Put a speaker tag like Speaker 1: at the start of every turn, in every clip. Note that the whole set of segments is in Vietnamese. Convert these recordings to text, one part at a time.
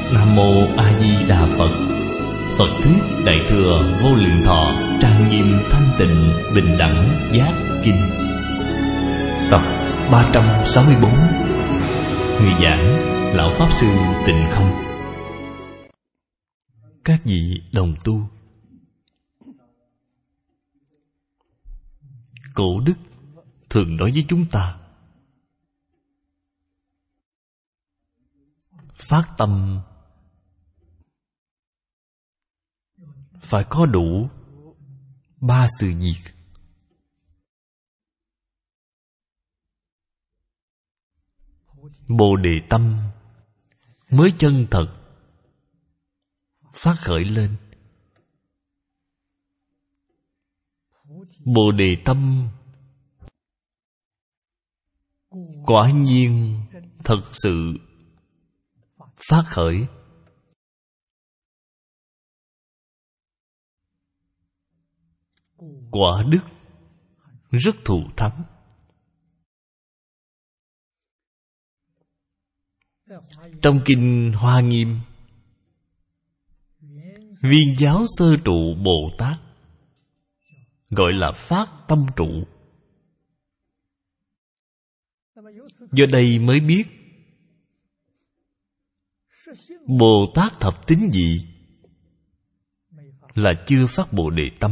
Speaker 1: Nam Mô A Di Đà Phật. Phật thuyết Đại thừa Vô Lượng Thọ trang nghiêm thanh tịnh bình đẳng giác kinh. Tập 364. Người giảng Lão Pháp Sư Tịnh Không. Các vị đồng tu, Cổ đức thường nói với chúng ta phát tâm phải có đủ 3 sự việc. Bồ đề tâm mới chân thật phát khởi lên. Bồ đề tâm quả nhiên thật sự phát khởi. Quả đức rất thù thắng. Trong kinh Hoa Nghiêm, Viên giáo sơ trụ Bồ Tát gọi là phát tâm trụ. Do đây mới biết Bồ Tát thập tín vị là chưa phát Bồ đề tâm.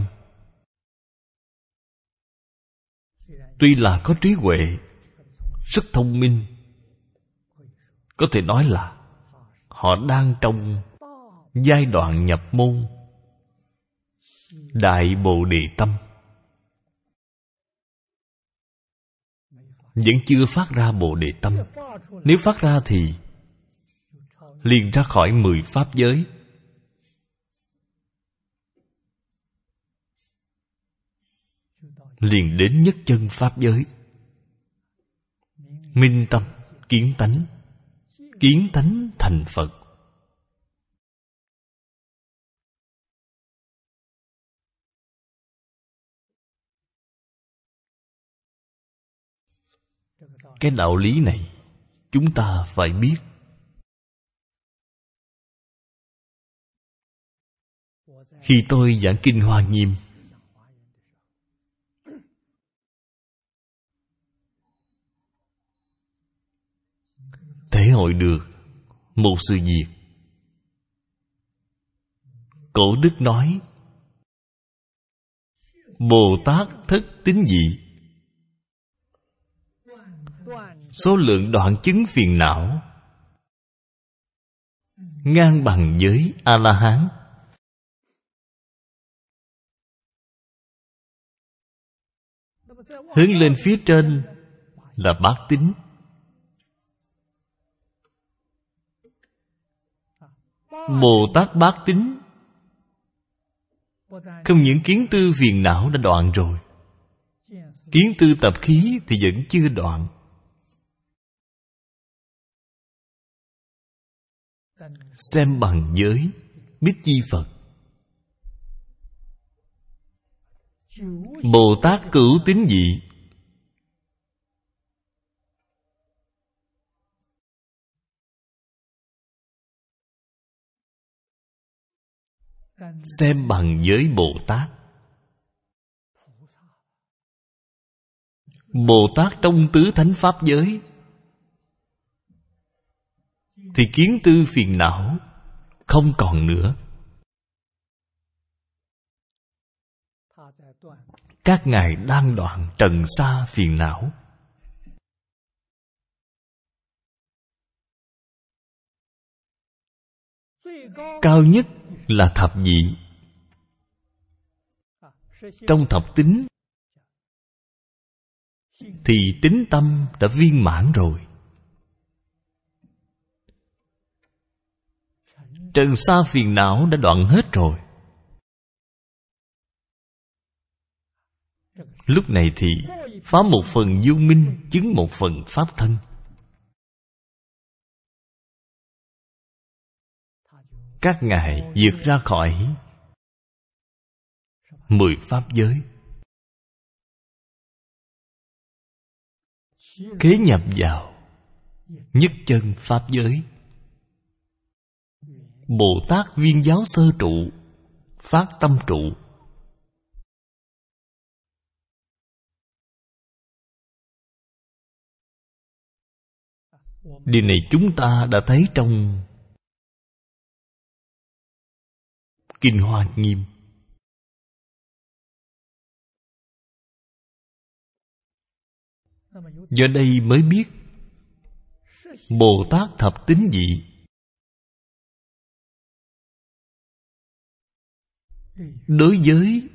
Speaker 1: Tuy là có trí huệ, rất thông minh, có thể nói là họ đang trong giai đoạn nhập môn Đại Bồ đề tâm, vẫn chưa phát ra Bồ đề tâm. Nếu phát ra thì liền ra khỏi 10 pháp giới. Liền đến nhất chân pháp giới. Minh tâm, kiến tánh, kiến tánh thành Phật. Cái đạo lý này chúng ta phải biết. Khi tôi giảng kinh Hoa Nghiêm, thể hội được một sự việc. Cổ đức nói Bồ Tát thất tín vị, số lượng đoạn chứng phiền não ngang bằng với A-la-hán. Hướng lên phía trên là bát tín. Bồ Tát bát tín không những kiến tư phiền não đã đoạn rồi, kiến tư tập khí thì vẫn chưa đoạn. Xem bằng giới Bích Chi Phật. Bồ Tát cửu tín vị xem bằng giới Bồ Tát. Bồ Tát trong tứ thánh pháp giới thì kiến tư phiền não không còn nữa. Các ngài đang đoạn trần sa phiền não. Cao nhất là thập vị. Trong thập tín thì tín tâm đã viên mãn rồi. Trần sa phiền não đã đoạn hết rồi. Lúc này thì phá một phần vô minh, chứng một phần pháp thân. Các ngài vượt ra khỏi 10 pháp giới, kế nhập vào nhất chân pháp giới. Bồ Tát Viên Giáo Sơ Trụ, phát tâm trụ. Điều này chúng ta đã thấy trong Kinh Hoa Nghiêm. Do đây mới biết Bồ Tát thập tín vị đối với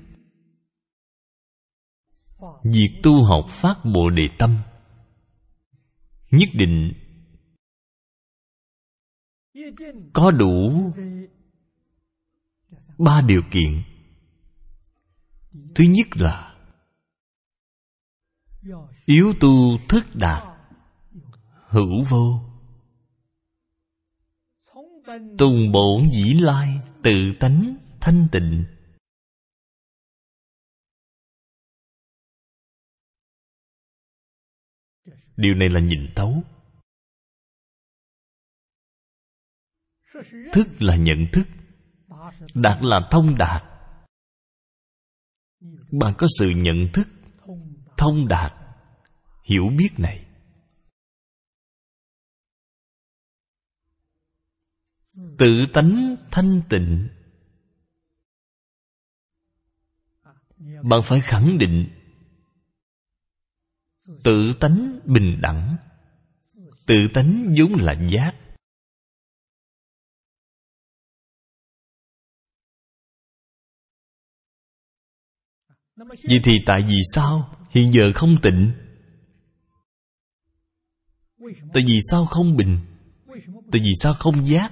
Speaker 1: việc tu học phát Bồ Đề tâm nhất định có đủ 3 điều kiện. Thứ nhất là yếu tu thức đạt, hữu vô, tùng bổn dĩ lai, tự tánh thanh tịnh. Điều này là nhìn thấu. Thức là nhận thức, đạt là thông đạt. Bạn có sự nhận thức, thông đạt, hiểu biết này, tự tánh thanh tịnh. Bạn phải khẳng định tự tánh bình đẳng, tự tánh vốn là giác. Vậy thì tại vì sao hiện giờ không tịnh? Tại vì sao không bình? Tại vì sao không giác?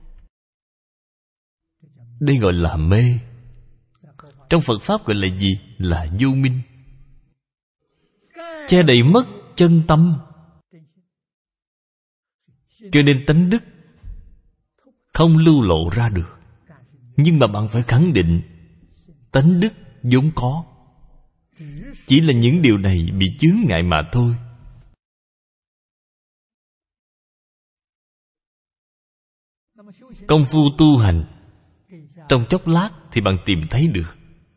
Speaker 1: Đây gọi là mê. Trong Phật Pháp gọi là gì? Là vô minh. Che đậy mất chân tâm. Cho nên tánh đức không lưu lộ ra được. Nhưng mà bạn phải khẳng định tánh đức vốn có. Chỉ là những điều này bị chướng ngại mà thôi. Công phu tu hành trong chốc lát thì bạn tìm thấy được.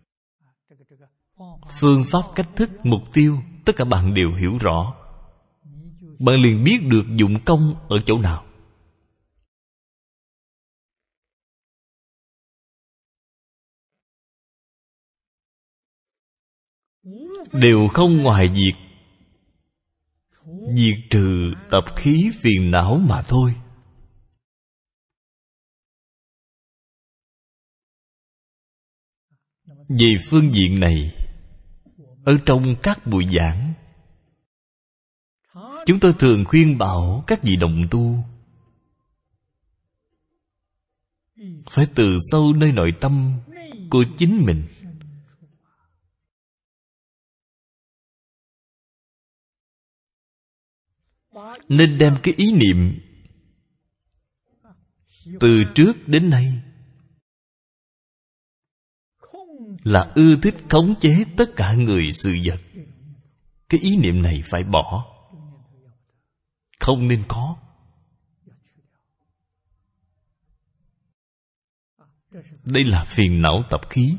Speaker 1: Phương pháp, cách thức, mục tiêu, tất cả bạn đều hiểu rõ. Bạn liền biết được dụng công ở chỗ nào. Đều không ngoài việc diệt trừ tập khí phiền não mà thôi. Về phương diện này, ở trong các buổi giảng, chúng tôi thường khuyên bảo các vị đồng tu phải từ sâu nơi nội tâm của chính mình nên đem cái ý niệm từ trước đến nay là ưa thích khống chế tất cả người sự vật. Cái ý niệm này phải bỏ, không nên có. Đây là phiền não tập khí.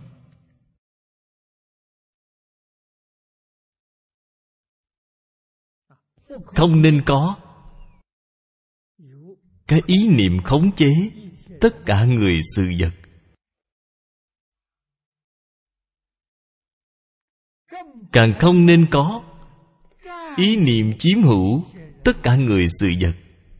Speaker 1: Không nên có cái ý niệm khống chế tất cả người sự vật. Càng không nên có ý niệm chiếm hữu tất cả người sự vật.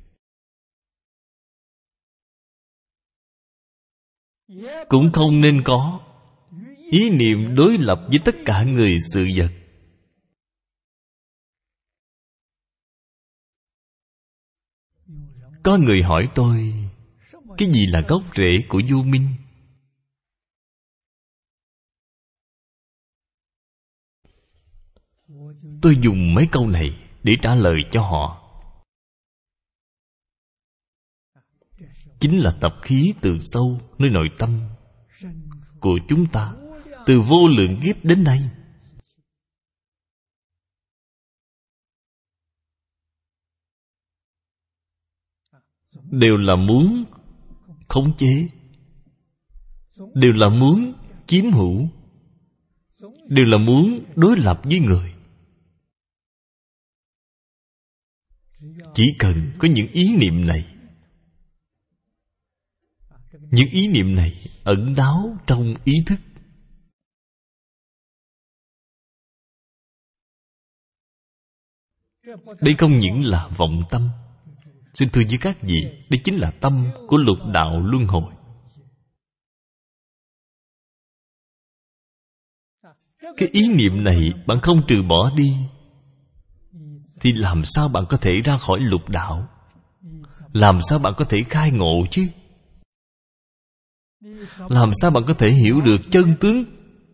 Speaker 1: Cũng không nên có ý niệm đối lập với tất cả người sự vật. Có người hỏi tôi, cái gì là gốc rễ của vô minh? Tôi dùng mấy câu này để trả lời cho họ. Chính là tập khí từ sâu nơi nội tâm của chúng ta, từ vô lượng kiếp đến nay. Đều là muốn khống chế, đều là muốn chiếm hữu, đều là muốn đối lập với người. Chỉ cần có những ý niệm này, những ý niệm này ẩn náu trong ý thức. Đây không những là vọng tâm. Xin thưa với các vị, đây chính là tâm của lục đạo luân hồi. Cái ý niệm này bạn không trừ bỏ đi, thì làm sao bạn có thể ra khỏi lục đạo? Làm sao bạn có thể khai ngộ chứ? Làm sao bạn có thể hiểu được chân tướng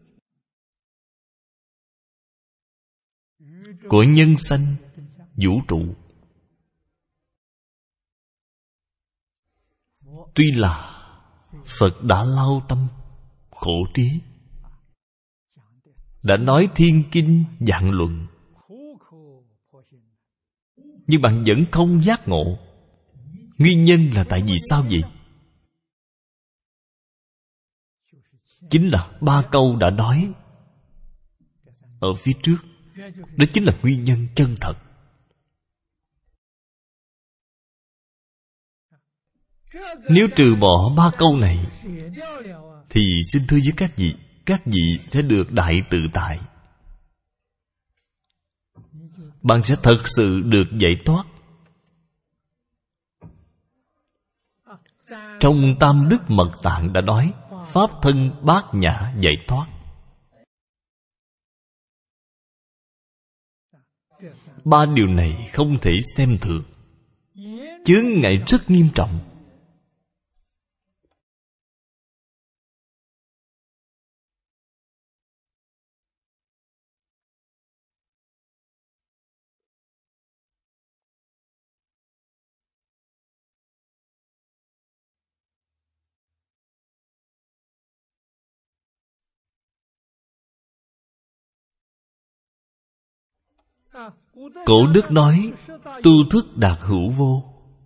Speaker 1: của nhân sanh vũ trụ? Tuy là Phật đã lao tâm khổ trí, đã nói thiên kinh vạn luận, nhưng bạn vẫn không giác ngộ. Nguyên nhân là tại vì sao vậy? Chính là 3 câu đã nói ở phía trước. Đó chính là nguyên nhân chân thật. Nếu trừ bỏ 3 câu này, thì xin thưa với các vị sẽ được đại tự tại. Bạn sẽ thật sự được giải thoát. Trong Tam Đức Mật Tạng đã nói pháp thân bát nhã giải thoát. 3 điều này không thể xem thường. Chướng ngại rất nghiêm trọng. Cổ đức nói tu thức đạt hữu vô.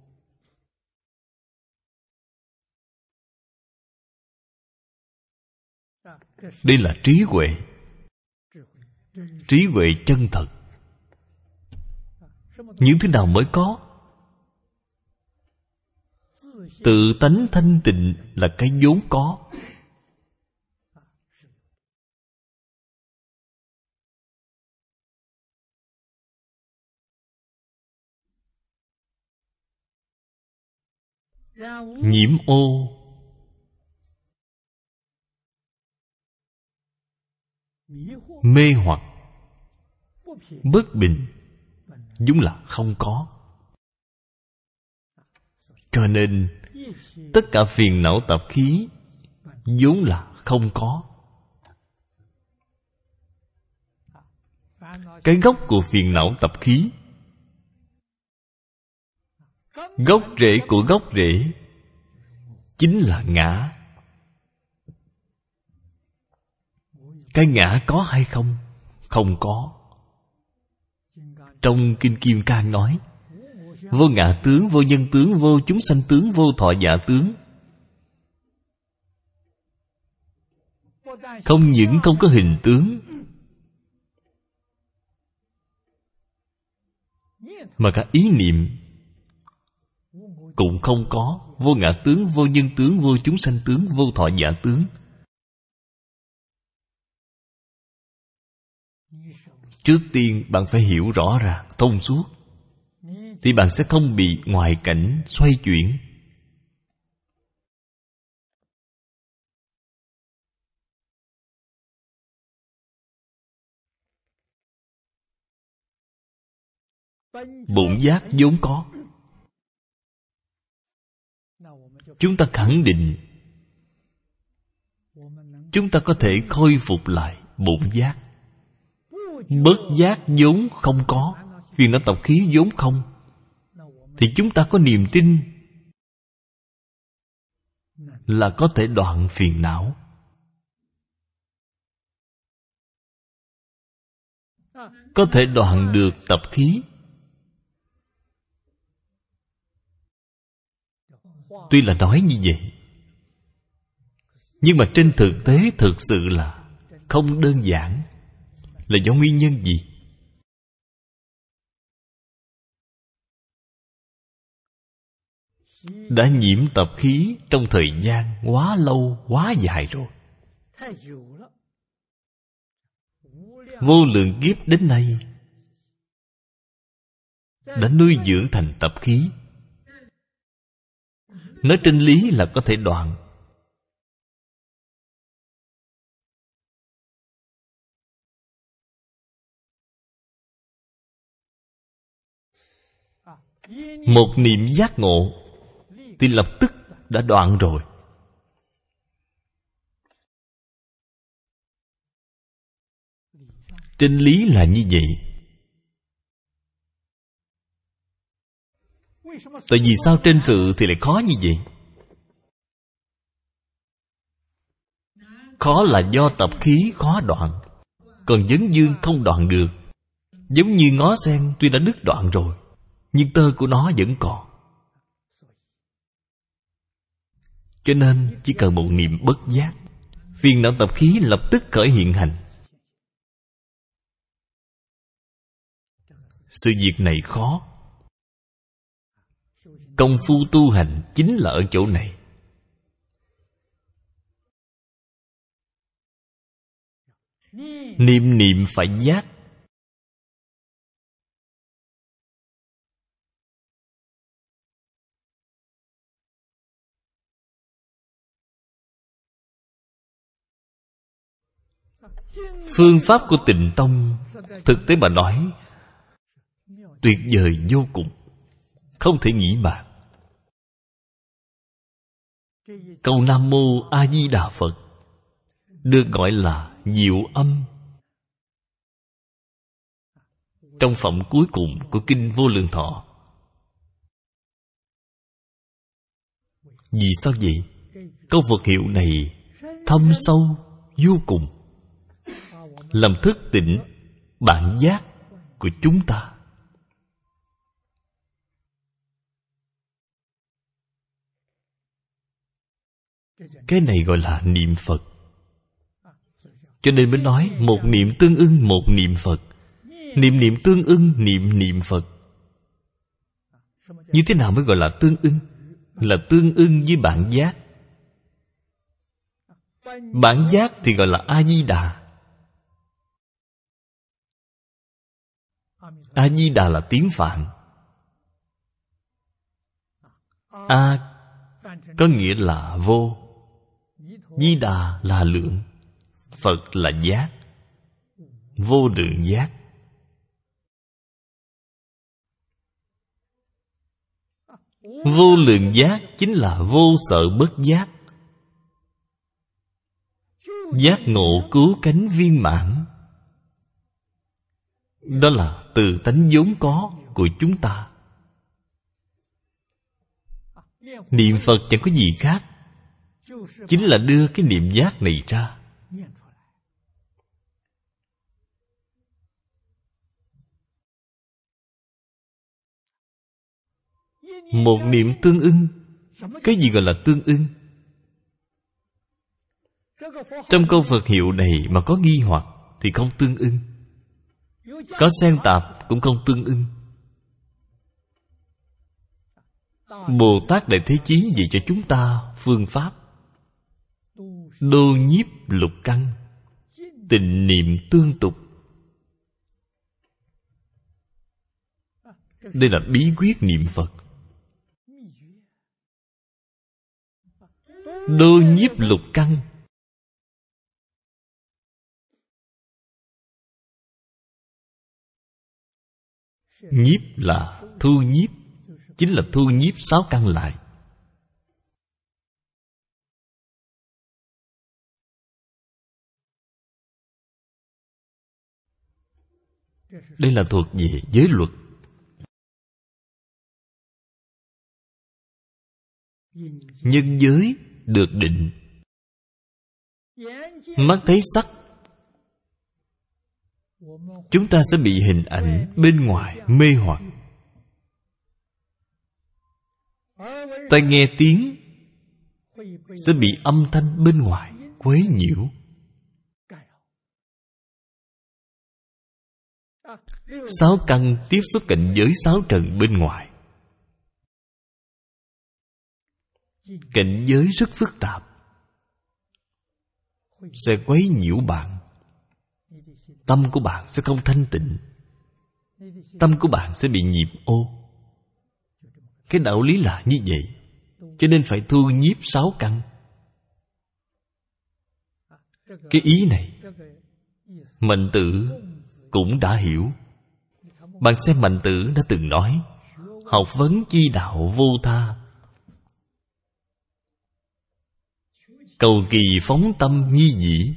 Speaker 1: Đây là trí huệ. Trí huệ chân thật. Những thứ nào mới có? Tự tánh thanh tịnh là cái vốn có. Nhiễm ô, mê hoặc, bất bình vốn là không có. Cho nên tất cả phiền não tập khí vốn là không có. Cái gốc của phiền não tập khí, gốc rễ của gốc rễ chính là ngã. Cái ngã có hay không? Không có. Trong Kinh Kim Cang nói vô ngã tướng, vô nhân tướng, vô chúng sanh tướng, vô thọ giả tướng. Không những không có hình tướng, mà cả ý niệm cũng không có. Vô ngã tướng, vô nhân tướng, vô chúng sanh tướng, vô thọ giả tướng. Trước tiên bạn phải hiểu rõ ràng, thông suốt, thì bạn sẽ không bị ngoại cảnh xoay chuyển. Bổn giác vốn có. Chúng ta khẳng định chúng ta có thể khôi phục lại bổn giác. Bất giác vốn không có, phiền não tập khí vốn không, thì chúng ta có niềm tin là có thể đoạn phiền não. Có thể đoạn được tập khí. Tuy là nói như vậy, Nhưng mà trên thực tế thực sự là không đơn giản. Là do nguyên nhân gì? Đã nhiễm tập khí trong thời gian quá lâu, quá dài rồi. Vô lượng kiếp đến nay đã nuôi dưỡng thành tập khí. Nói trên lý là có thể đoạn. Một niệm giác ngộ thì lập tức đã đoạn rồi. Trên lý là như vậy. Tại vì sao trên sự thì lại khó như vậy? Khó là do tập khí khó đoạn, còn vấn dương không đoạn được. Giống như ngó sen tuy đã đứt đoạn rồi, nhưng tơ của nó vẫn còn. Cho nên chỉ cần một niệm bất giác, phiền não tập khí lập tức khởi hiện hành. Sự việc này khó. Công phu tu hành chính là ở chỗ này. Niệm niệm phải giác. Phương pháp của Tịnh Tông thực tế mà nói tuyệt vời vô cùng, không thể nghĩ bàn. Câu Nam Mô A Di Đà Phật được gọi là diệu âm. Trong phẩm cuối cùng của Kinh Vô Lượng Thọ. Vì sao vậy? Câu Phật hiệu này thâm sâu vô cùng, làm thức tỉnh bản giác của chúng ta. Cái này gọi là niệm Phật. Cho nên mới nói một niệm tương ưng một niệm Phật. Niệm niệm tương ưng niệm niệm Phật. Như thế nào mới gọi là tương ưng? Là tương ưng với bản giác. Bản giác thì gọi là A-di-đà. A-di-đà là tiếng Phạn. A có nghĩa là vô, Di Đà là lượng, Phật là giác, vô lượng giác. Vô lượng giác chính là vô sợ bất giác. Giác ngộ cứu cánh viên mãn. Đó là từ tánh vốn có của chúng ta. Niệm Phật chẳng có gì khác, chính là đưa cái niệm giác này ra. Một niệm tương ưng. Cái gì gọi là tương ưng? Trong câu Phật hiệu này mà có nghi hoặc thì không tương ưng, có xen tạp cũng không tương ưng. Bồ Tát Đại Thế Chí dạy cho chúng ta phương pháp đô nhiếp lục căn, tịnh niệm tương tục. Đây là bí quyết niệm Phật. Đô nhiếp lục căn. Nhiếp là thu nhiếp, chính là thu nhiếp 6 căn lại. Đây là thuộc về giới luật. Nhân giới được định. Mắt thấy sắc, chúng ta sẽ bị hình ảnh bên ngoài mê hoặc. Tai nghe tiếng sẽ bị âm thanh bên ngoài quấy nhiễu. 6 căn tiếp xúc cảnh giới 6 trần bên ngoài. Cảnh giới rất phức tạp, sẽ quấy nhiễu bạn. Tâm của bạn sẽ không thanh tịnh, tâm của bạn sẽ bị nhiễm ô. Cái đạo lý là như vậy. Cho nên phải thu nhiếp 6 căn. Cái ý này Mạnh Tử cũng đã hiểu. Bạn xem Mạnh Tử đã từng nói: học vấn chi đạo vô tha, cầu kỳ phóng tâm nhi dĩ.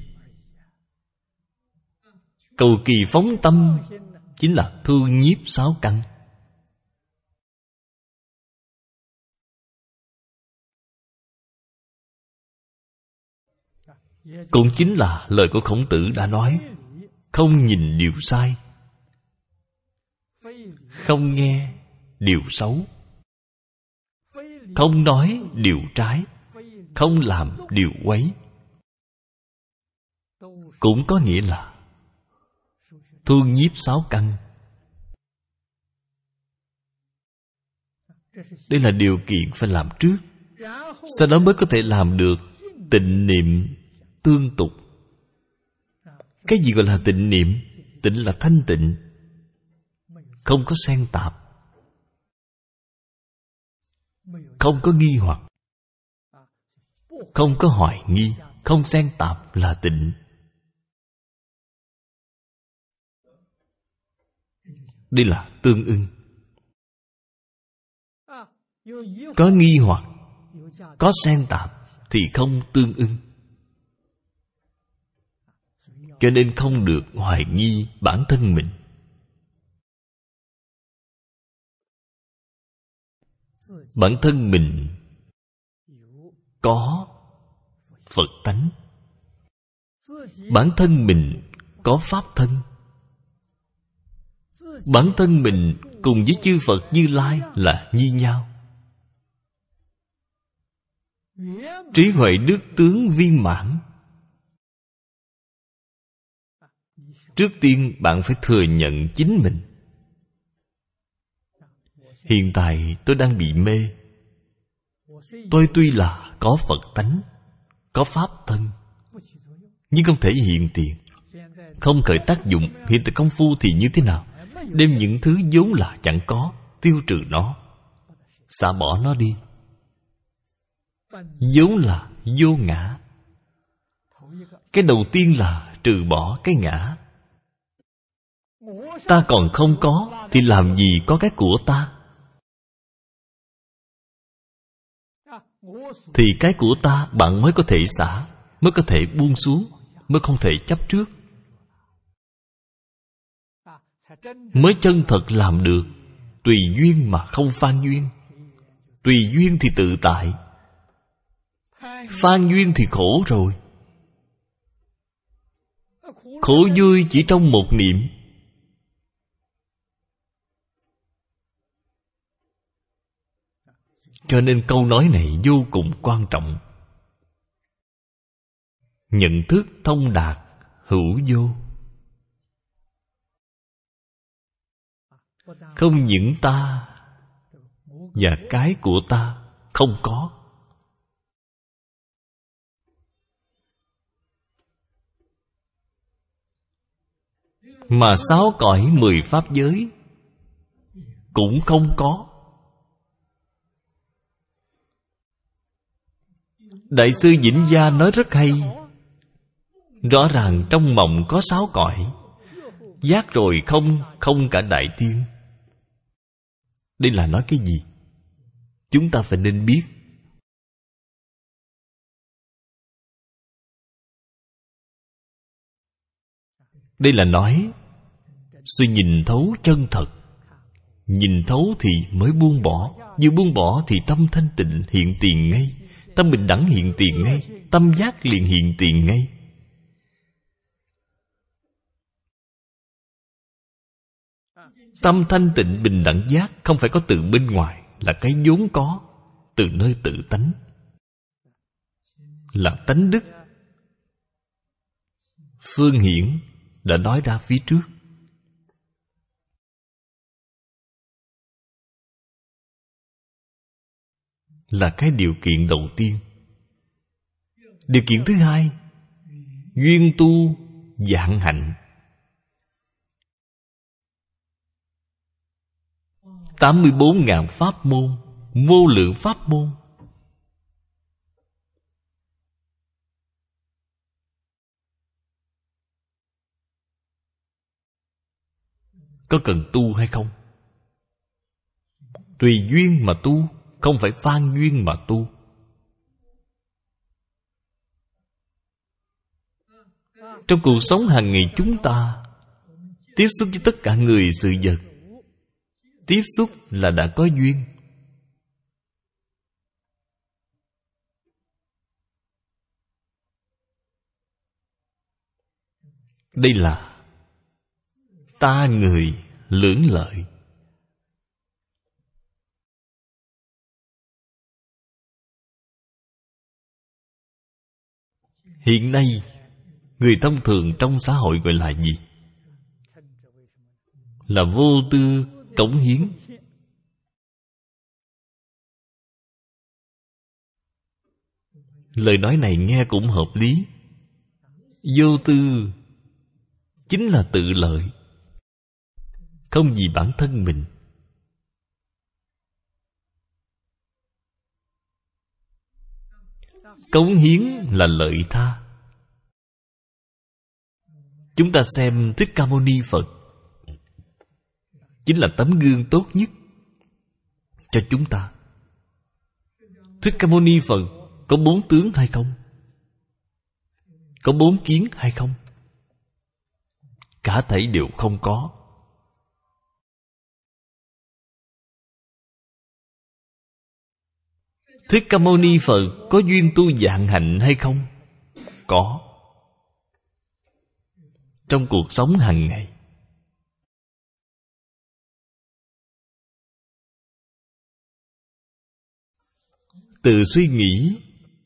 Speaker 1: Cầu kỳ phóng tâm chính là thu nhiếp 6 căn. Cũng chính là lời của Khổng Tử đã nói: không nhìn điều sai, không nghe điều xấu, không nói điều trái, không làm điều quấy. Cũng có nghĩa là thu nhiếp 6 căn. Đây là điều kiện phải làm trước, sau đó mới có thể làm được tịnh niệm tương tục. Cái gì gọi là tịnh niệm? Tịnh là thanh tịnh, không có xen tạp, không có nghi hoặc, không có hoài nghi, không xen tạp là tịnh. Đây là tương ưng. Có nghi hoặc, có xen tạp thì không tương ưng. Cho nên không được hoài nghi bản thân mình. Bản thân mình có Phật tánh, bản thân mình có Pháp thân, bản thân mình cùng với chư Phật Như Lai là như nhau. Trí huệ đức tướng viên mãn. Trước tiên bạn phải thừa nhận chính mình. Hiện tại tôi đang bị mê. Tôi tuy là có Phật tánh, có Pháp thân, nhưng không thể hiện tiền, không khởi tác dụng. Hiện tại công phu thì như thế nào? Đem những thứ vốn là chẳng có, tiêu trừ nó, xả bỏ nó đi. Vốn là vô ngã. Cái đầu tiên là trừ bỏ cái ngã. Ta còn không có thì làm gì có cái của ta? Thì cái của ta bạn mới có thể xả, mới có thể buông xuống, mới không thể chấp trước, mới chân thật làm được. Tùy duyên mà không phan duyên. Tùy duyên thì tự tại, phan duyên thì khổ rồi. Khổ vui chỉ trong một niệm. Cho nên câu nói này vô cùng quan trọng. Nhận thức thông đạt, hữu vô. Không những ta và cái của ta không có. Mà 6 cõi 10 pháp giới cũng không có. Đại sư Vĩnh Gia nói rất hay. Rõ ràng trong mộng có 6 cõi. Giác rồi không, không cả đại thiên. Đây là nói cái gì? Chúng ta phải nên biết. Đây là nói sự nhìn thấu chân thật. Nhìn thấu thì mới buông bỏ. Vừa buông bỏ thì tâm thanh tịnh hiện tiền ngay, tâm bình đẳng hiện tiền ngay, tâm giác liền hiện tiền ngay. Tâm thanh tịnh bình đẳng giác không phải có từ bên ngoài, là cái vốn có từ nơi tự tánh, là tánh đức, Phương Hiển đã nói ra phía trước. Là cái điều kiện đầu tiên. Điều kiện thứ hai, duyên tu vạn hạnh. 84.000 pháp môn, vô lượng pháp môn. Có cần tu hay không? Tùy duyên mà tu, không phải phan duyên mà tu. Trong cuộc sống hàng ngày chúng ta tiếp xúc với tất cả người sự vật, tiếp xúc là đã có duyên. Đây là ta người lưỡng lợi. Hiện nay người thông thường trong xã hội gọi là gì? Là vô tư cống hiến. Lời nói này nghe cũng hợp lý. Vô tư chính là tự lợi, không vì bản thân mình. Cống hiến là lợi tha. Chúng ta xem Thích Ca Mâu Ni Phật chính là tấm gương tốt nhất cho chúng ta. Thích Ca Mâu Ni Phật có 4 tướng hay không? Có 4 kiến hay không? Cả thảy đều không có. Thích Ca Mâu Ni Phật có duyên tu vạn hạnh hay không? Có. Trong cuộc sống hàng ngày, từ suy nghĩ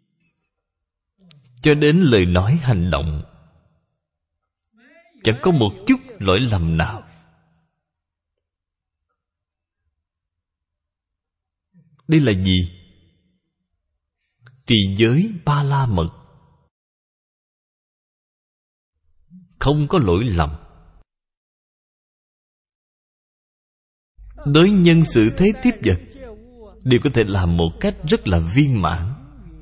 Speaker 1: cho đến lời nói hành động, chẳng có một chút lỗi lầm nào. Đây là gì? Trì giới Ba La Mật, không có lỗi lầm. Đối nhân xử thế tiếp vật đều có thể làm một cách rất là viên mãn.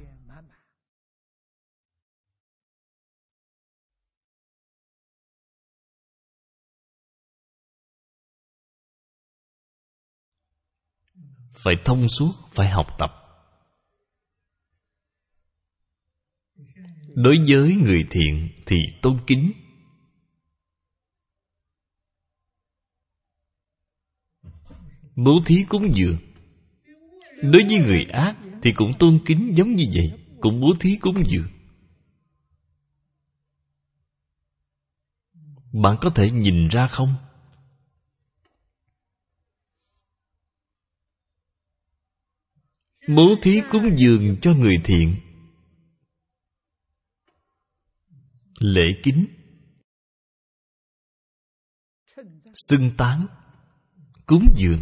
Speaker 1: Phải thông suốt, phải học tập. Đối với người thiện thì tôn kính, bố thí cúng dường. Đối với người ác thì cũng tôn kính giống như vậy, cũng bố thí cúng dường. Bạn có thể nhìn ra không? Bố thí cúng dường cho người thiện, lễ kính, xưng tán, cúng dường.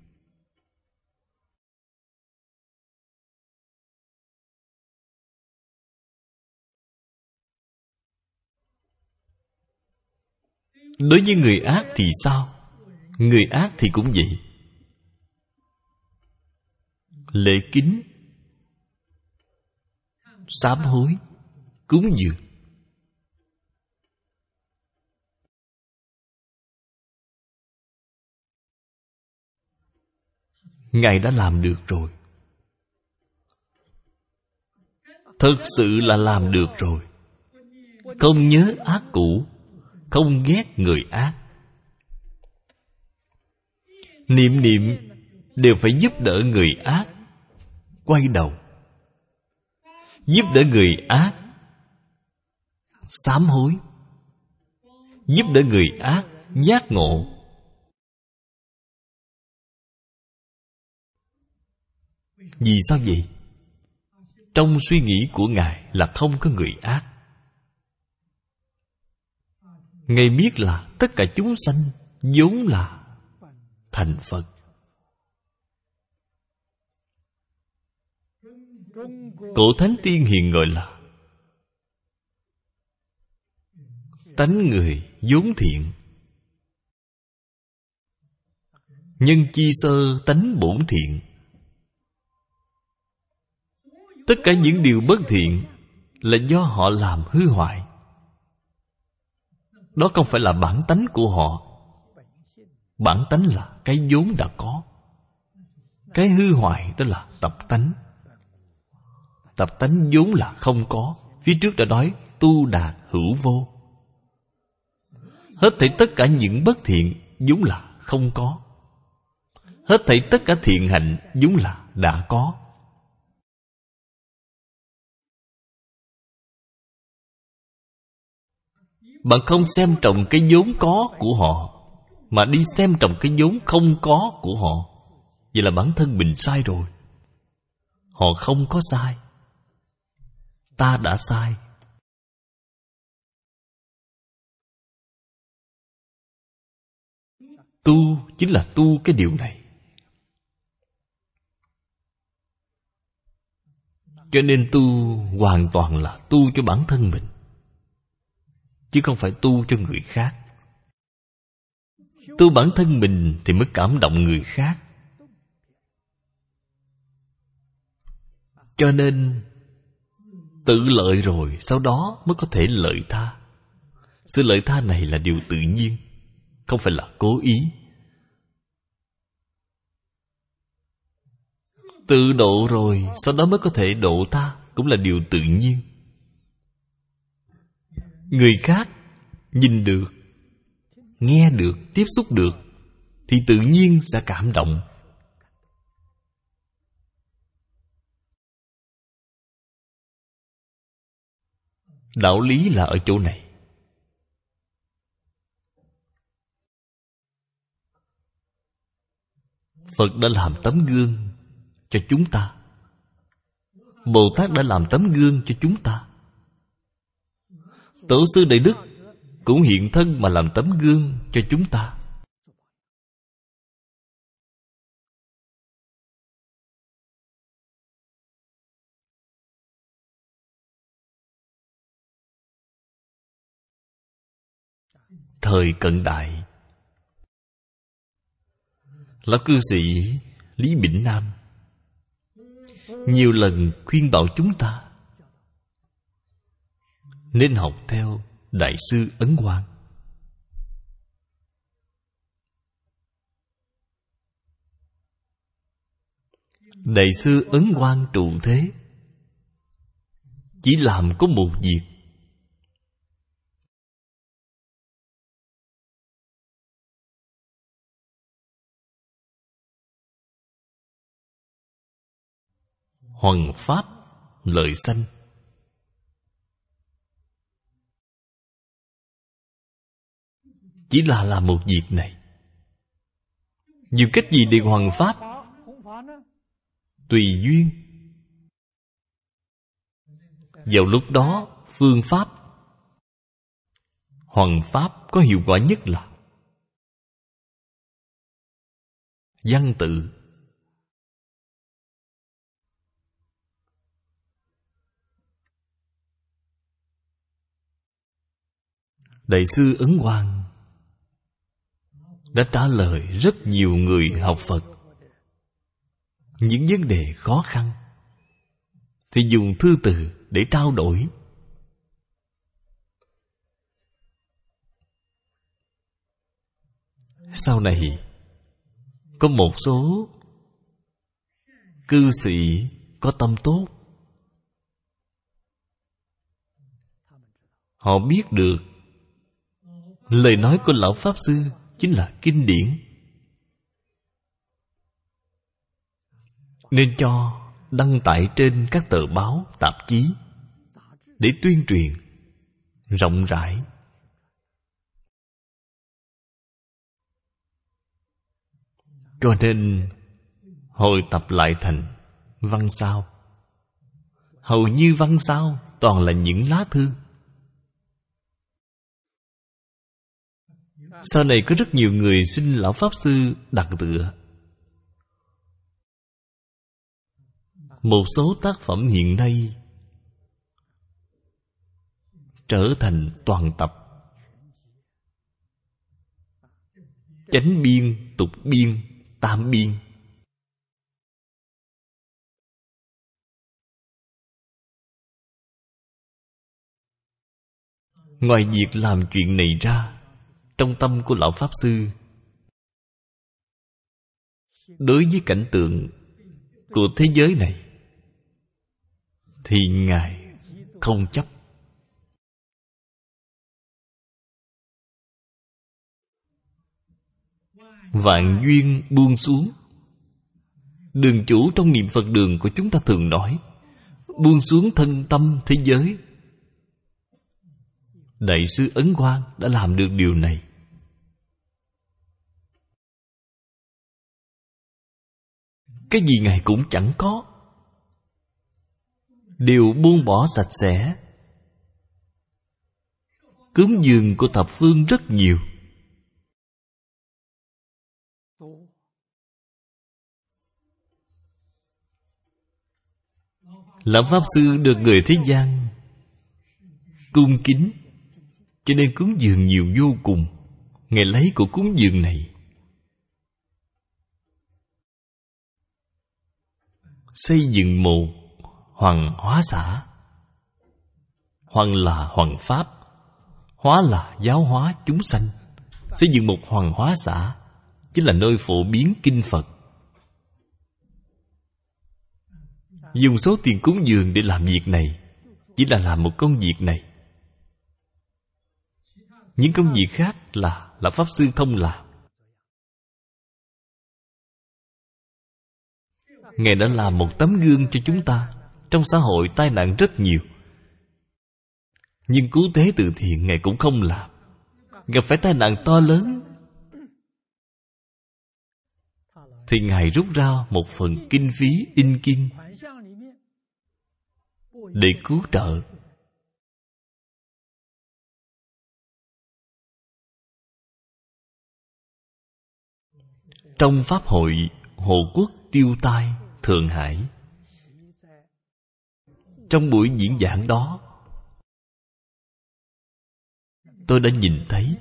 Speaker 1: Đối với người ác thì sao? Người ác thì cũng vậy. Lễ kính, sám hối, cúng dường. Ngài đã làm được rồi. Thật sự là làm được rồi. Không nhớ ác cũ, không ghét người ác. Niệm niệm đều phải giúp đỡ người ác quay đầu, giúp đỡ người ác sám hối, giúp đỡ người ác giác ngộ. Vì sao vậy? Trong suy nghĩ của Ngài là không có người ác. Ngài biết là tất cả chúng sanh vốn là thành Phật. Cổ Thánh Tiên Hiền gọi là tánh người vốn thiện, nhân chi sơ tánh bổn thiện. Tất cả những điều bất thiện là do họ làm hư hoại. Đó không phải là bản tánh của họ. Bản tánh là cái vốn đã có. Cái hư hoại đó là tập tánh. Tập tánh vốn là không có. Phía trước đã nói tu đạt hữu vô. Hết thảy tất cả những bất thiện vốn là không có. Hết thảy tất cả thiện hạnh vốn là đã có. Bạn không xem trọng cái vốn có của họ, mà đi xem trọng cái vốn không có của họ. Vậy là bản thân mình sai rồi. Họ không có sai, ta đã sai. Tu chính là tu cái điều này. Cho nên tu hoàn toàn là tu cho bản thân mình, chứ không phải tu cho người khác. Tu bản thân mình thì mới cảm động người khác. Cho nên tự lợi rồi sau đó mới có thể lợi tha. Sự lợi tha này là điều tự nhiên, không phải là cố ý. Tự độ rồi sau đó mới có thể độ tha, cũng là điều tự nhiên. Người khác nhìn được, nghe được, tiếp xúc được thì tự nhiên sẽ cảm động. Đạo lý là ở chỗ này. Phật đã làm tấm gương cho chúng ta. Bồ Tát đã làm tấm gương cho chúng ta. Tổ sư Đại Đức cũng hiện thân mà làm tấm gương cho chúng ta. Thời cận đại, lão cư sĩ Lý Bỉnh Nam nhiều lần khuyên bảo chúng ta nên học theo Đại sư Ấn Quang. Đại sư Ấn Quang trụ thế chỉ làm có một việc: hoằng pháp lợi sanh. Chỉ là làm một việc này. Dùng cách gì để hoằng pháp? Tùy duyên. Vào lúc đó, phương pháp hoằng pháp có hiệu quả nhất là văn tự. Đại sư Ấn Quang đã trả lời rất nhiều người học Phật những vấn đề khó khăn, thì dùng thư từ để trao đổi. Sau này có một số cư sĩ có tâm tốt, họ biết được lời nói của Lão Pháp Sư chính là kinh điển, nên cho đăng tải trên các tờ báo, tạp chí để tuyên truyền rộng rãi. Cho nên hội tập lại thành văn sao. Hầu như văn sao toàn là những lá thư. Sau này có rất nhiều người xin Lão Pháp Sư đặt tựa. Một số tác phẩm hiện nay trở thành toàn tập, chánh biên, tục biên, tam biên. Ngoài việc làm chuyện này ra, trong tâm của Lão Pháp Sư, đối với cảnh tượng của thế giới này thì Ngài không chấp. Vạn duyên buông xuống. Đường chủ trong niệm Phật đường của chúng ta thường nói, buông xuống thân tâm thế giới. Đại sư Ấn Quang đã làm được điều này. Cái gì Ngài cũng chẳng có, đều buông bỏ sạch sẽ. Cúng dường của thập phương rất nhiều. Lão Pháp Sư được người thế gian cung kính, cho nên cúng dường nhiều vô cùng. Ngài lấy của cúng dường này xây dựng một Hoàng Hóa xã. Hoàng là Hoàng Pháp, Hóa là giáo hóa chúng sanh. Xây dựng một Hoàng Hóa xã chính là nơi phổ biến kinh Phật. Dùng số tiền cúng dường để làm việc này chỉ là làm một công việc này. Những công việc khác là Pháp Sư không làm. Ngài đã làm một tấm gương cho chúng ta. Trong xã hội tai nạn rất nhiều, nhưng cứu tế từ thiện Ngài cũng không làm. Gặp phải tai nạn to lớn thì Ngài rút ra một phần kinh phí in kinh để cứu trợ. Trong Pháp hội Hộ Quốc Tiêu Tai Thượng Hải, trong buổi diễn giảng đó, tôi đã nhìn thấy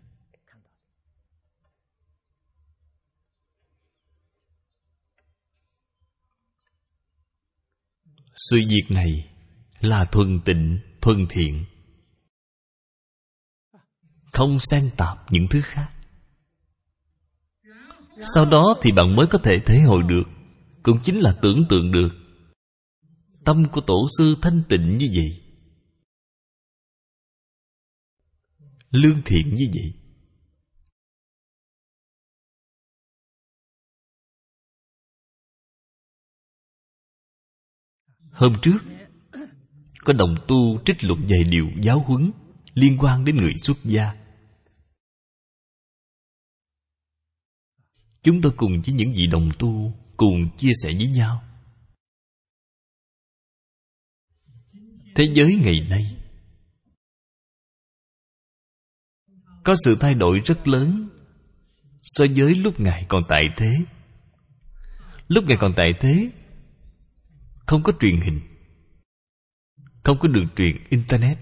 Speaker 1: sự việc này là thuần tịnh, thuần thiện, không xen tạp những thứ khác. Sau đó thì bạn mới có thể thể hội được, cũng chính là tưởng tượng được tâm của tổ sư thanh tịnh như vậy, lương thiện như vậy. Hôm trước có đồng tu trích lục vài điều giáo huấn liên quan đến người xuất gia. Chúng tôi cùng với những vị đồng tu cùng chia sẻ với nhau. Thế giới ngày nay có sự thay đổi rất lớn so với lúc Ngài còn tại thế. Lúc Ngài còn tại thế, không có truyền hình, không có đường truyền Internet,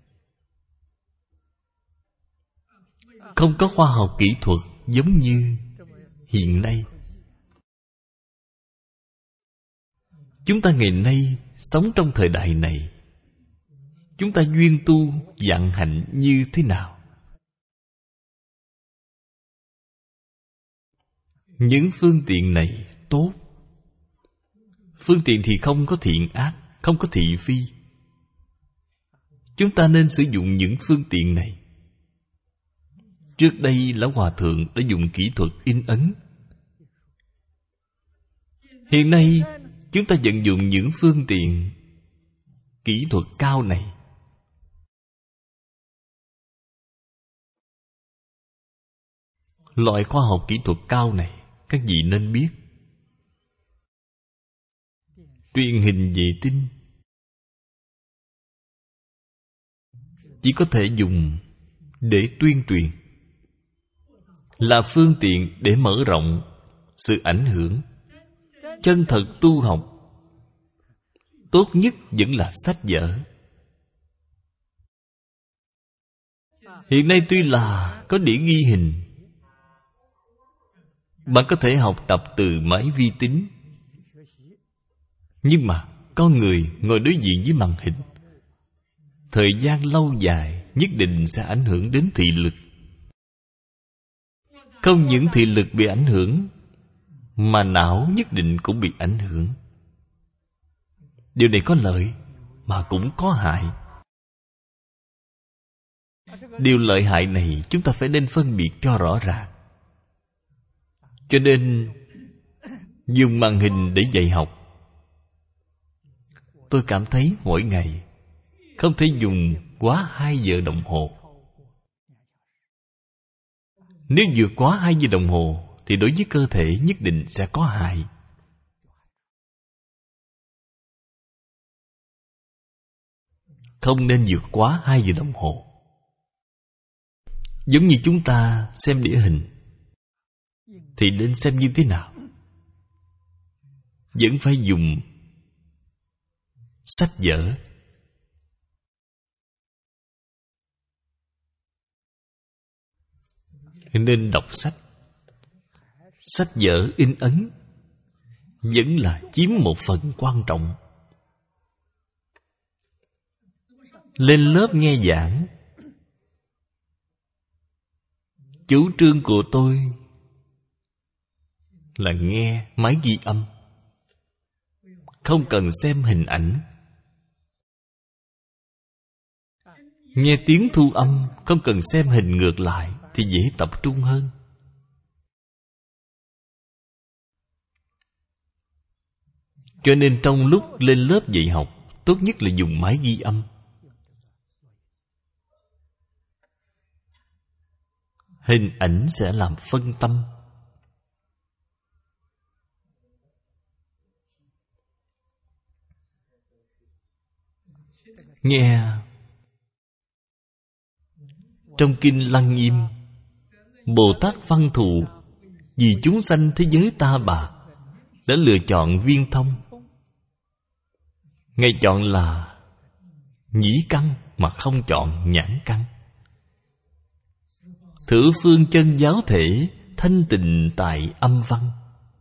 Speaker 1: không có khoa học kỹ thuật giống như hiện nay. Chúng ta ngày nay sống trong thời đại này, chúng ta duyên tu vạn hạnh như thế nào? Những phương tiện này tốt. Phương tiện thì không có thiện ác, không có thị phi. Chúng ta nên sử dụng những phương tiện này. Trước đây Lão Hòa Thượng đã dùng kỹ thuật in ấn. Hiện nay chúng ta vận dụng những phương tiện kỹ thuật cao này. Loại khoa học kỹ thuật cao này các vị nên biết. Truyền hình vệ tinh chỉ có thể dùng để tuyên truyền, là phương tiện để mở rộng sự ảnh hưởng. Chân thật tu học, tốt nhất vẫn là sách vở. Hiện nay tuy là có đĩa ghi hình, bạn có thể học tập từ máy vi tính, nhưng mà con người ngồi đối diện với màn hình, thời gian lâu dài nhất định sẽ ảnh hưởng đến thị lực. Không những thị lực bị ảnh hưởng, mà não nhất định cũng bị ảnh hưởng. Điều này có lợi mà cũng có hại. Điều lợi hại này chúng ta phải nên phân biệt cho rõ ràng. Cho nên dùng màn hình để dạy học, tôi cảm thấy mỗi ngày không thể dùng quá 2 giờ đồng hồ. Nếu vượt quá 2 giờ đồng hồ thì đối với cơ thể nhất định sẽ có hại. Không nên vượt quá 2 giờ đồng hồ. Giống như chúng ta xem đĩa hình, thì nên xem như thế nào? Vẫn phải dùng sách vở. Nên đọc sách. Sách vở in ấn vẫn là chiếm một phần quan trọng. Lên lớp nghe giảng, chủ trương của tôi là nghe máy ghi âm, không cần xem hình ảnh. Nghe tiếng thu âm, không cần xem hình ngược lại thì dễ tập trung hơn. Cho nên trong lúc lên lớp dạy học, tốt nhất là dùng máy ghi âm. Hình ảnh sẽ làm phân tâm. Nghe trong Kinh Lăng Nghiêm, Bồ Tát Văn Thù vì chúng sanh thế giới ta bà đã lựa chọn viên thông. Ngài chọn là nhĩ căn mà không chọn nhãn căn. Thử phương chân giáo thể, thanh tịnh tại âm văn.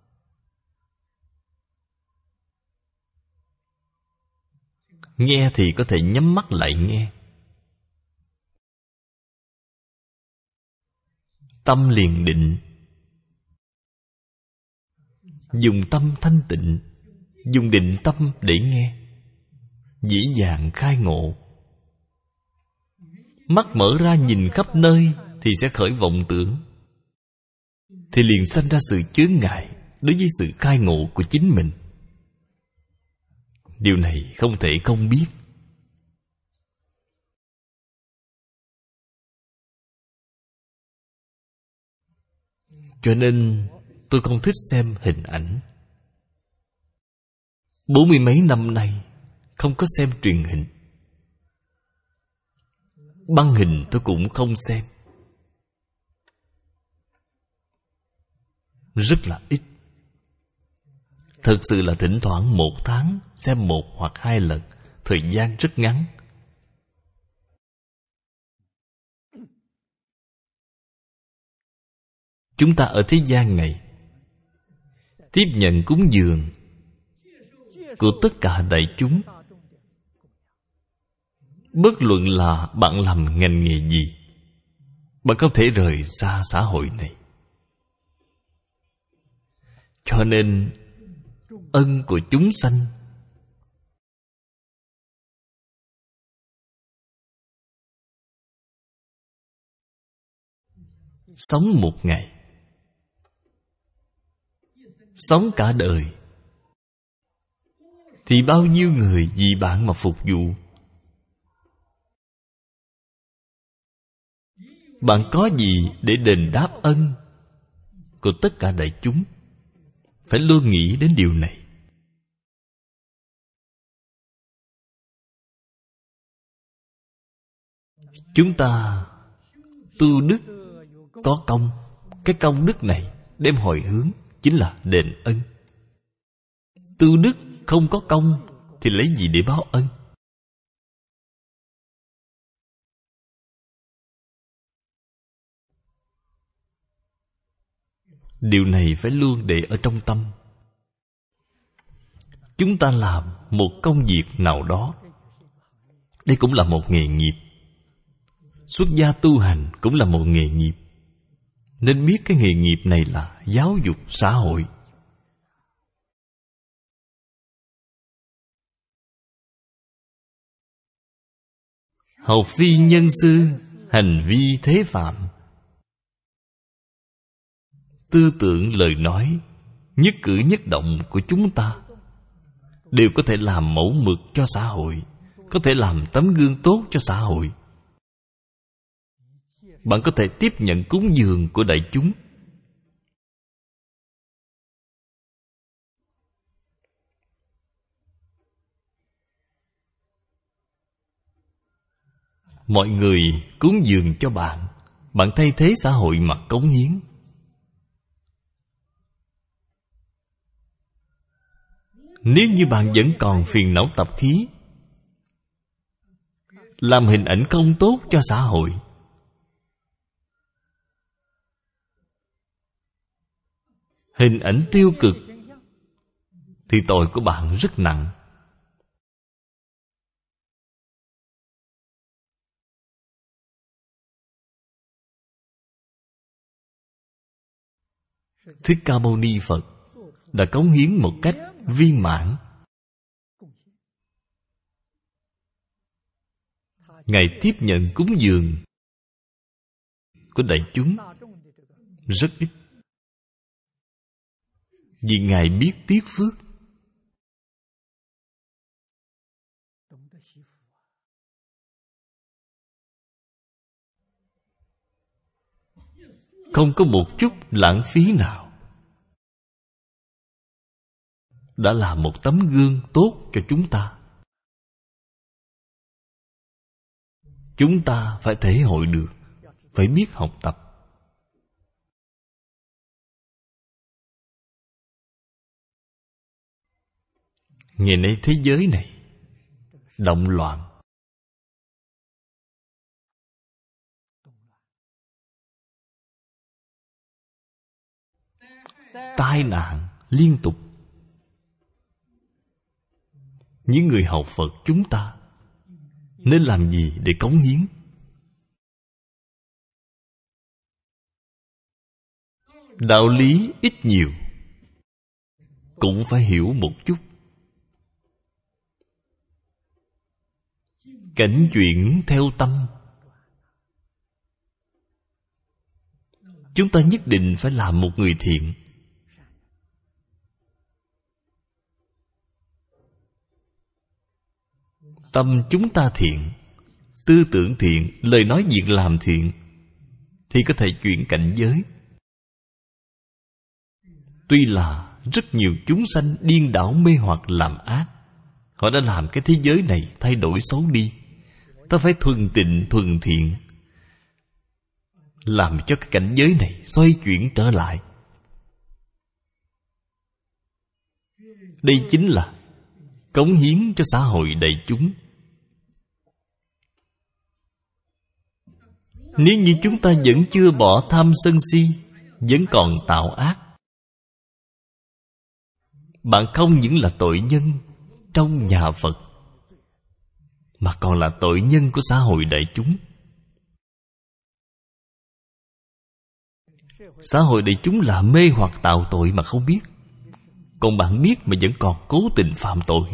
Speaker 1: Nghe thì có thể nhắm mắt lại nghe, tâm liền định. Dùng tâm thanh tịnh, dùng định tâm để nghe, dễ dàng khai ngộ. Mắt mở ra nhìn khắp nơi thì sẽ khởi vọng tưởng, thì liền sanh ra sự chướng ngại đối với sự khai ngộ của chính mình. Điều này không thể không biết. Cho nên tôi không thích xem hình ảnh. 40 mấy năm nay không có xem truyền hình. Băng hình tôi cũng không xem. Rất là ít. Thật sự là thỉnh thoảng 1 tháng xem 1 hoặc 2 lần, thời gian rất ngắn. Chúng ta ở thế gian này tiếp nhận cúng dường của tất cả đại chúng, bất luận là bạn làm ngành nghề gì, bạn không thể rời xa xã hội này. Cho nên ân của chúng sanh sống một ngày, sống cả đời, thì bao nhiêu người vì bạn mà phục vụ. Bạn có gì để đền đáp ân của tất cả đại chúng? Phải luôn nghĩ đến điều này. Chúng ta tu đức có công, Cái công đức này đem hồi hướng chính là đền ân. Tư đức không có công thì lấy gì để báo ân? Điều này phải luôn để ở trong tâm. Chúng ta làm một công việc nào đó, đây cũng là một nghề nghiệp. Xuất gia tu hành cũng là một nghề nghiệp. Nên biết cái nghề nghiệp này là giáo dục xã hội. Học vi nhân sư, hành vi thế phạm. Tư tưởng, lời nói, nhất cử nhất động của chúng ta đều có thể làm mẫu mực cho xã hội, có thể làm tấm gương tốt cho xã hội. Bạn có thể tiếp nhận cúng dường của đại chúng. Mọi người cúng dường cho bạn, bạn thay thế xã hội mà cống hiến. Nếu như bạn vẫn còn phiền não tập khí, làm hình ảnh không tốt cho xã hội, hình ảnh tiêu cực, thì tội của bạn rất nặng. Thích Ca Mâu Ni Phật đã cống hiến một cách viên mãn. Ngài tiếp nhận cúng dường của đại chúng rất ít, vì Ngài biết tiếc phước. Không có một chút lãng phí nào. Đã là một tấm gương tốt cho chúng ta. Chúng ta phải thể hội được, phải biết học tập. Ngày nay thế giới này động loạn, tai nạn liên tục. Những người học Phật chúng ta nên làm gì để cống hiến? Đạo lý ít nhiều cũng phải hiểu một chút. Cảnh chuyển theo tâm. Chúng ta nhất định phải làm một người thiện. Tâm chúng ta thiện, tư tưởng thiện, lời nói việc làm thiện, thì có thể chuyển cảnh giới. Tuy là rất nhiều chúng sanh điên đảo mê hoặc làm ác, họ đã làm cái thế giới này thay đổi xấu đi. Ta phải thuần tịnh thuần thiện, làm cho cái cảnh giới này xoay chuyển trở lại. Đây chính là cống hiến cho xã hội đại chúng. Nếu như chúng ta vẫn chưa bỏ tham sân si, vẫn còn tạo ác, bạn không những là tội nhân trong nhà Phật, mà còn là tội nhân của xã hội đại chúng. Xã hội đại chúng là mê hoặc tạo tội mà không biết, còn bạn biết mà vẫn còn cố tình phạm tội.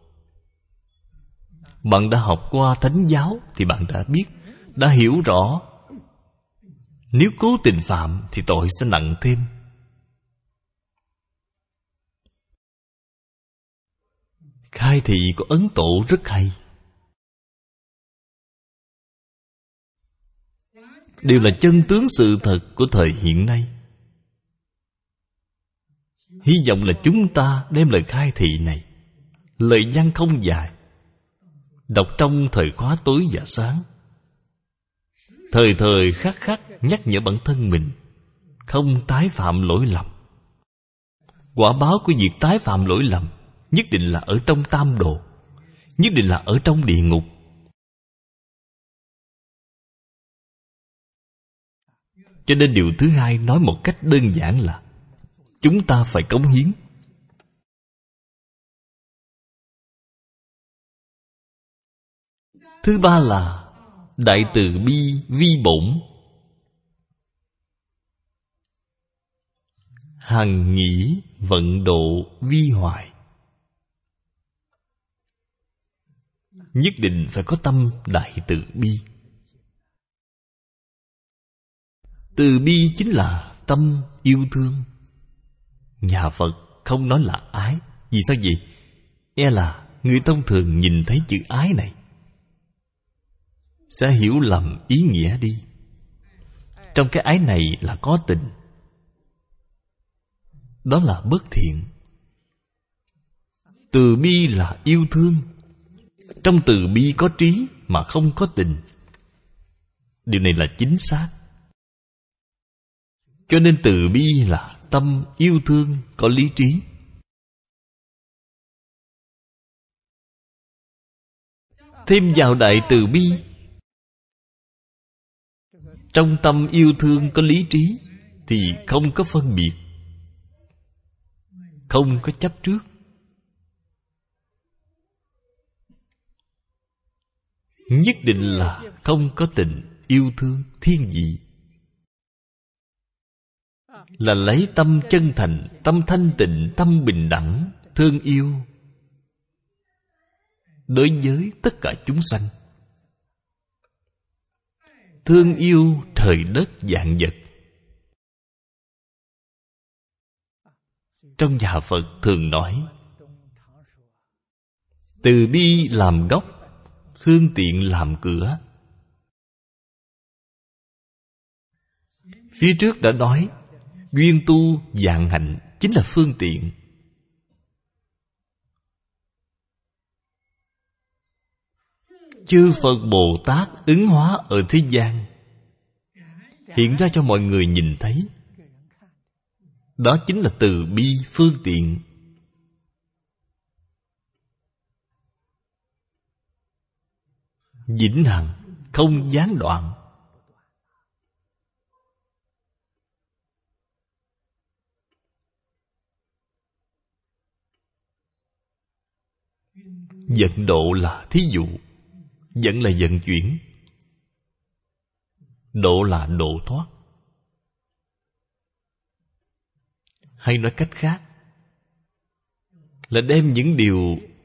Speaker 1: Bạn đã học qua thánh giáo thì bạn đã biết, đã hiểu rõ, nếu cố tình phạm thì tội sẽ nặng thêm. Khai thị của Ấn Tổ rất hay, đều là chân tướng sự thật của thời hiện nay. Hy vọng là chúng ta đem lời khai thị này, lời văn không dài, đọc trong thời khóa tối và sáng, thời thời khắc khắc nhắc nhở bản thân mình, không tái phạm lỗi lầm. Quả báo của việc tái phạm lỗi lầm nhất định là ở trong tam đồ, nhất định là ở trong địa ngục. Cho nên điều thứ hai nói một cách đơn giản là chúng ta phải cống hiến. Thứ ba là đại từ bi vi bổn, hằng nghĩ vận độ vi hoài. Nhất định phải có tâm đại từ bi. Từ bi chính là tâm yêu thương. Nhà Phật không nói là ái. Vì sao vậy? E là người thông thường nhìn thấy chữ ái này sẽ hiểu lầm ý nghĩa đi. Trong cái ái này là có tình, đó là bất thiện. Từ bi là yêu thương. Trong từ bi có trí mà không có tình. Điều này là chính xác. Cho nên từ bi là tâm yêu thương có lý trí. Thêm vào đại từ bi, trong tâm yêu thương có lý trí thì không có phân biệt, không có chấp trước. Nhất định là không có tình yêu thương thiên vị. Là lấy tâm chân thành, tâm thanh tịnh, tâm bình đẳng, thương yêu đối với tất cả chúng sanh. Thương yêu trời đất vạn vật. Trong nhà Phật thường nói từ bi làm gốc, phương tiện làm cửa. Phía trước đã nói duyên tu vạn hạnh chính là phương tiện. Chư Phật Bồ Tát ứng hóa ở thế gian, hiện ra cho mọi người nhìn thấy. Đó chính là từ bi phương tiện. Vĩnh hằng, không gián đoạn. Vận độ là thí dụ. Vận là vận chuyển, độ là độ thoát. Hay nói cách khác là đem những điều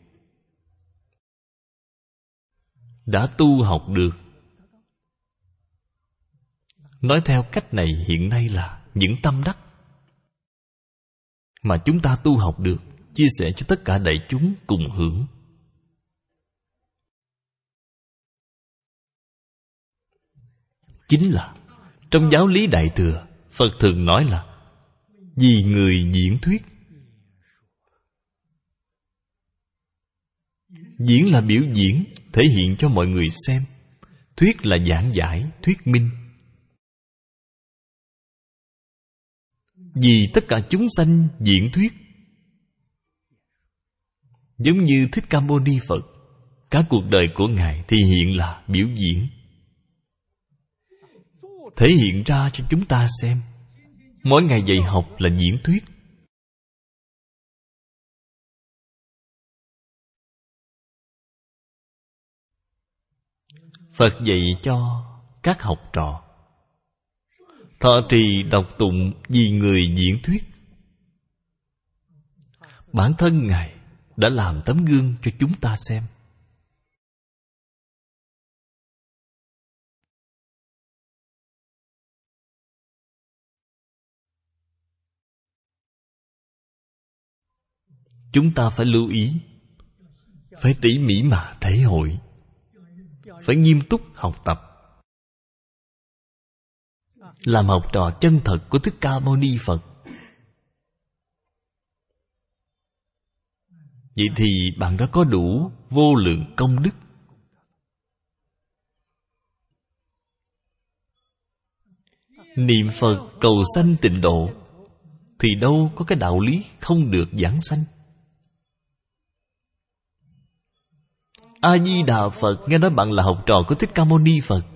Speaker 1: đã tu học được. Nói theo cách này hiện nay là những tâm đắc mà chúng ta tu học được, chia sẻ cho tất cả đại chúng cùng hưởng. Chính là trong giáo lý Đại Thừa, Phật thường nói là vì người diễn thuyết. Diễn là biểu diễn, thể hiện cho mọi người xem. Thuyết là giảng giải, thuyết minh. Vì tất cả chúng sanh diễn thuyết. Giống như Thích Ca Mâu Ni Phật, cả cuộc đời của Ngài thì hiện là biểu diễn, thể hiện ra cho chúng ta xem. Mỗi ngày dạy học là diễn thuyết. Phật dạy cho các học trò thọ trì đọc tụng vì người diễn thuyết. Bản thân Ngài đã làm tấm gương cho chúng ta xem. Chúng ta phải lưu ý, phải tỉ mỉ mà thể hội, phải nghiêm túc học tập, làm học trò chân thật của Thích Ca Mâu Ni Phật. Vậy thì bạn đã có đủ vô lượng công đức. niệm Phật cầu sanh tịnh độ, thì đâu có cái đạo lý không được giảng sanh. A-di-đà Phật nghe nói bạn là học trò của Thích Ca Mâu Ni Phật,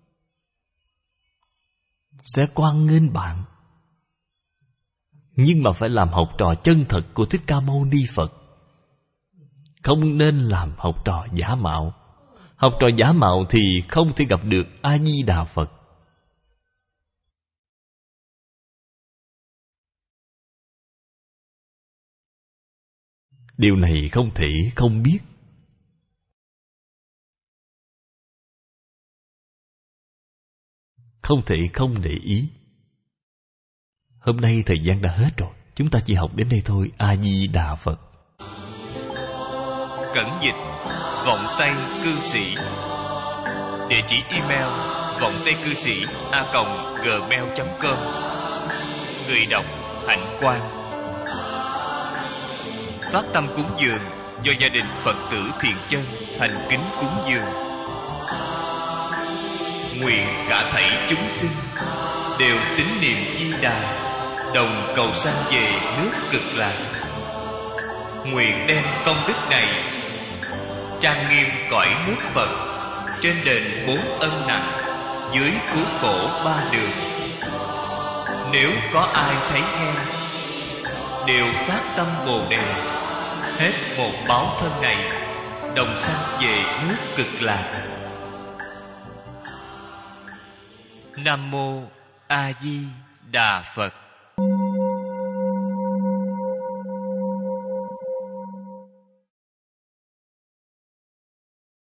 Speaker 1: sẽ hoan nghênh bạn. Nhưng mà phải làm học trò chân thật của Thích Ca Mâu Ni Phật, không nên làm học trò giả mạo. Học trò giả mạo thì không thể gặp được A-di-đà Phật. Điều này không thể không biết. Không thể không để ý. Hôm nay thời gian đã hết rồi, chúng ta chỉ học đến đây thôi. A-di-đà Phật.
Speaker 2: Cẩn dịch vọng tây cư sĩ. Địa chỉ email vọng tây cư sĩ @gmail.com. Người đọc Hạnh Quang. Phát tâm cúng dường do gia đình Phật tử Thiện Chân thành kính cúng dường. Nguyện cả thảy chúng sinh đều tín niệm Di Đà, đồng cầu sanh về nước Cực Lạc. Nguyện đem công đức này trang nghiêm cõi nước Phật, trên đền 4 ân nặng, dưới cứu khổ 3 đường. Nếu có ai thấy nghe, đều phát tâm Bồ Đề, hết một báo thân này, đồng sanh về nước Cực Lạc. Nam mô A Di Đà Phật.